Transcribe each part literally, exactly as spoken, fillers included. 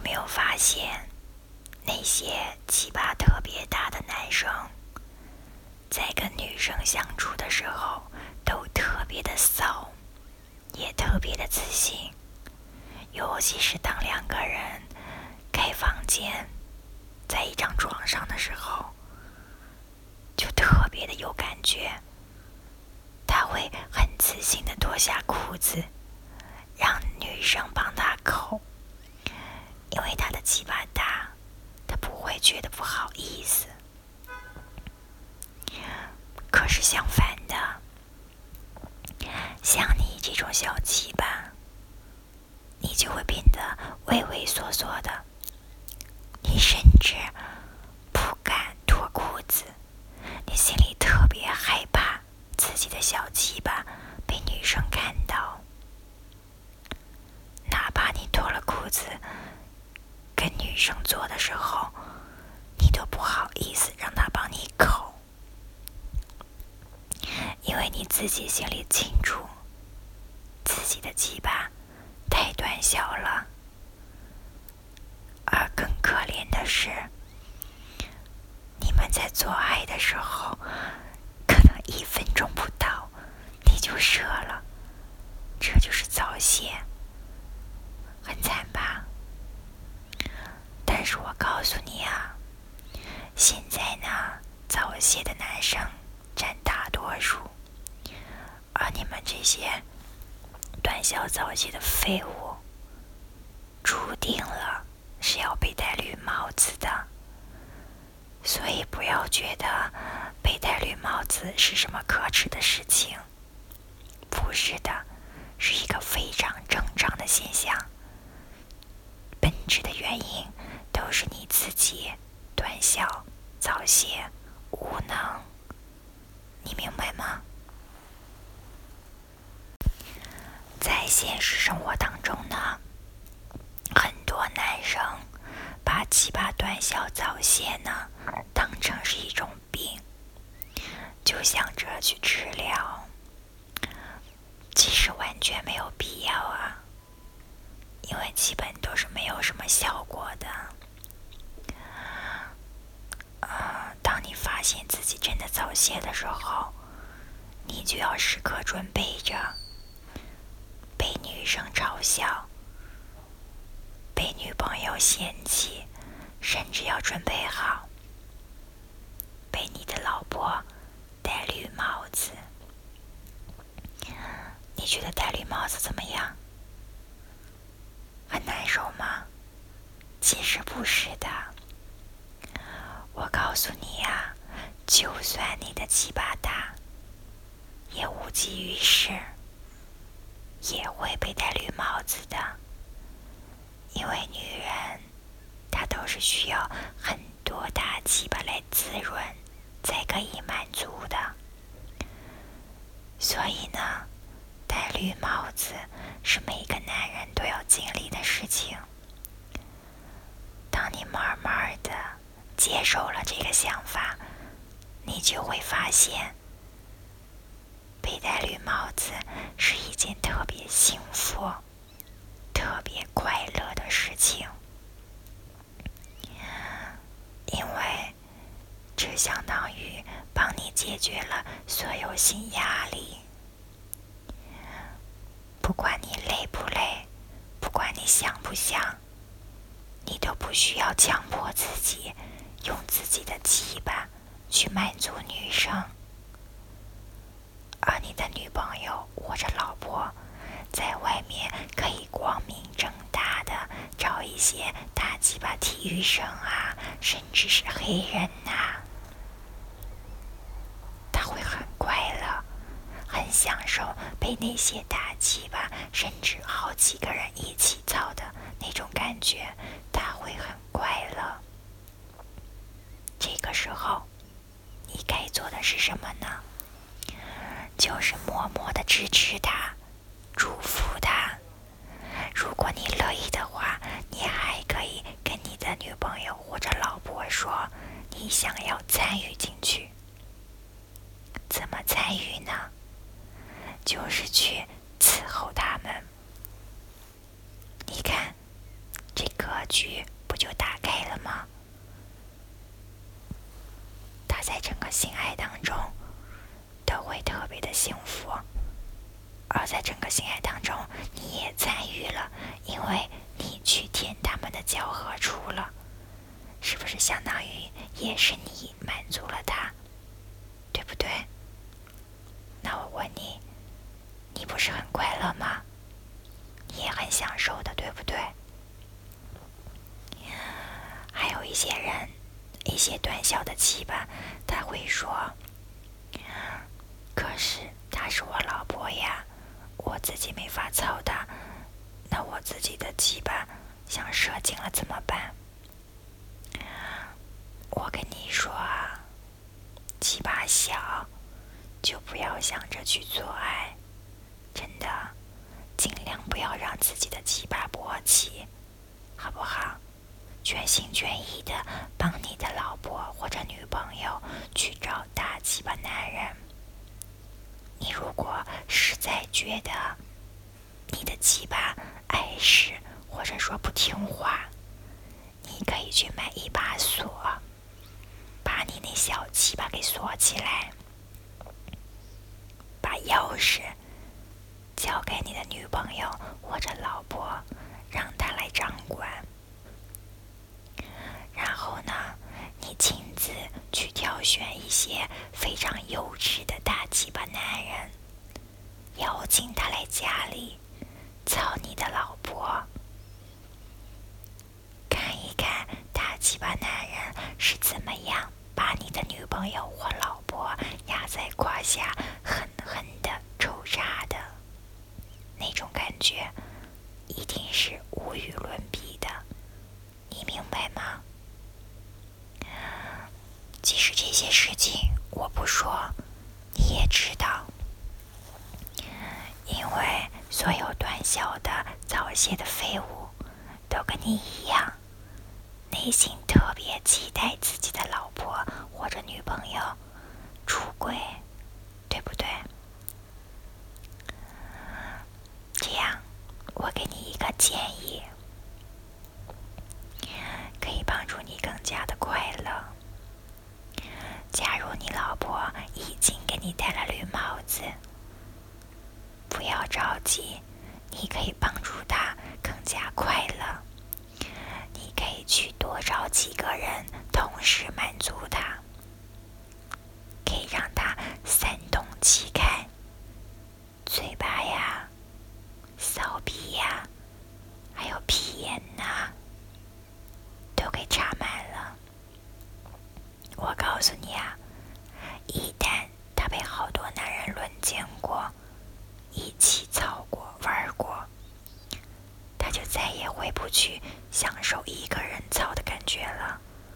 没有发现，那些鸡巴特别大的男生，在跟女生相处的时候，都特别的骚，也特别的自信。尤其是当两个人开房间，在一张床上的时候，就特别的有感觉。他会很自信的脱下裤子，让女生帮他扣，因为他的鸡巴大，他不会觉得不好意思。可是相反的，像你这种小鸡巴，你就会变得畏畏缩缩的，你甚至不敢脱裤子，你心里特别害怕自己的小鸡巴被女生看到。哪怕你脱了裤子跟女生做的时候，你都不好意思让她帮你扣，因为你自己心里清楚，自己的鸡巴太短小了。而更可怜的是，你们在做爱的时候，可能一分钟不到你就射了，这就是早泄，很惨吧？但是我告诉你啊，现在呢，早泄的男生占大多数，而你们这些短小早泄的废物，注定了是要被戴绿帽子的。所以不要觉得被戴绿帽子是什么可耻的事情，不是的，是一个非常正常的现象。本质的原因都是你自己短小、早泄、无能，你明白吗？在现实生活当中呢，很多男生把鸡巴短小早泄呢当成是一种病，就想着去治疗，其实完全没有必要啊，因为基本都是没有什么效果的。呃，当你发现自己真的早泄的时候，你就要时刻准备着被女生嘲笑，被女朋友嫌弃，甚至要准备好被你的老婆戴绿帽子。你觉得戴绿帽子怎么样？很难受吗？其实不是的，我告诉你啊，就算你的鸡巴大，也无济于事，也会被戴绿帽子的。因为女人她都是需要很多大鸡巴来滋润才可以满足的，所以呢，戴绿帽子是每个男人都要经历的事情。当你慢慢的接受了这个想法，你就会发现被戴绿帽子是一件特别幸福、特别快乐的事情，因为这相当于帮你解决了所有心压力。不管你累不累，不管你想不想，你都不需要强迫自己用自己的鸡巴去满足女生，而你的女朋友或者老婆在外面可以光明正大的找一些大鸡巴体育生啊，甚至是黑人啊，他会很快乐，很享受被那些大鸡巴甚至好几个人一起操的那种感觉，他会很快乐。这个时候你该做的是什么呢？就是默默地支持他，祝福他。如果你乐意的话，你还可以跟你的女朋友或者老婆说你想要参与进去。怎么参与呢？就是去伺候他们。你看，这个局不就打开了吗？他在整个性爱当中都会特别的幸福，而在整个性爱当中你也参与了，因为你去舔他们的交合处了，是不是相当于也是你满足了他，对不对？那我问你，你不是很快乐吗？你也很享受的，对不对？还有一些人，一些短小的鸡巴，他会说，可是她是我老婆呀，我自己没法操她，那我自己的鸡巴想射精了怎么办？我跟你说啊，鸡巴小就不要想着去做爱，真的，尽量不要让自己的鸡巴勃起，好不好？全心全意的帮你的老婆或者女朋友去找大鸡巴男人。你如果实在觉得你的鸡巴碍事或者说不听话，你可以去买一把锁，把你那小鸡巴给锁起来，把钥匙交给你的女朋友或者老婆，让她来掌管。然后呢，你亲自去挑选一些非常优质的大鸡巴男人，邀请他来家里操你的老婆，看一看大鸡巴男人是怎么样把你的女朋友或老婆压在胯下狠狠的抽插的，那种感觉一定是无与伦比的，你明白吗？即使这些事情我不说，你也知道，因为所有短小的早泄的废物都跟你一样，内心特别期待自己的老婆或者女朋友出轨，对不对？这样，我给你一个建议，可以帮助你更加的快乐。假如你老婆已经给你戴了绿帽子，不要着急，你可以帮助她更加快乐。你可以去多找几个人同时满足她，可以让她三动齐开，嘴巴呀、骚逼呀，还有屁眼呐，都给插满了。我告诉你啊，一旦他被好多男人轮奸过，一起操过、玩过，他就再也回不去享受一个人操的感觉了。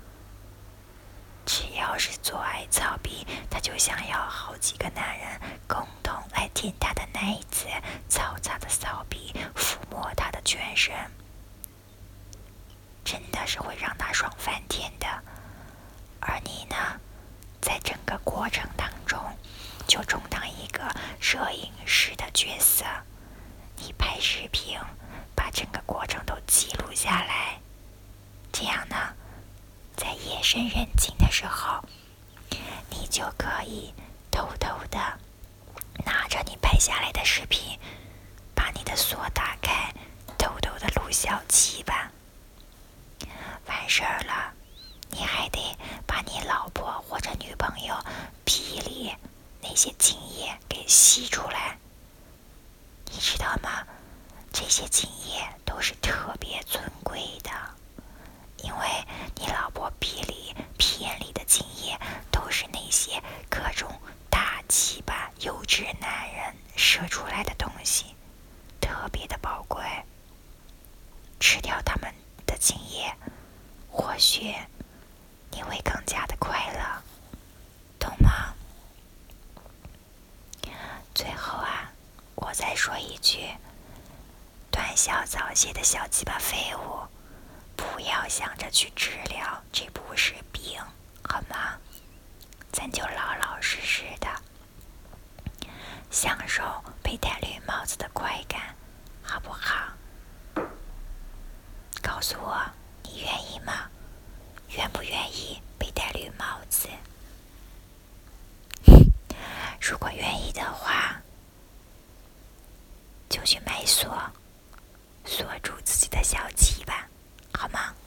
只要是做爱操逼，他就想要好几个男人共同来舔他的奶子，操他的骚逼，抚摸他的全身，真的是会让他爽翻天的。而你呢，在整个过程当中就充当一个摄影师的角色，你拍视频把整个过程都记录下来，这样呢，在夜深人静的时候，你就可以偷偷的拿着你拍下来的视频，把你的锁打开，偷偷的录小鸡巴。完事儿了，你还得把你老婆或者女朋友屁里那些精液给吸出来，你知道吗？这些精液都是特别尊贵的，因为你老婆屁里、屁眼里的精液都是那些各种大鸡巴优质男人射出来的东西，特别的宝贵。吃掉他们的精液，或许你会更加的快乐，懂吗？最后啊，我再说一句，短小早泄的小鸡巴废物，不要想着去治疗，这不是病，好吗？咱就老老实实的享受被戴绿帽子的快感，好不好？告诉我你愿意吗？愿不愿意被戴绿帽子？如果愿意的话，就去买锁，锁住自己的小鸡吧，好吗？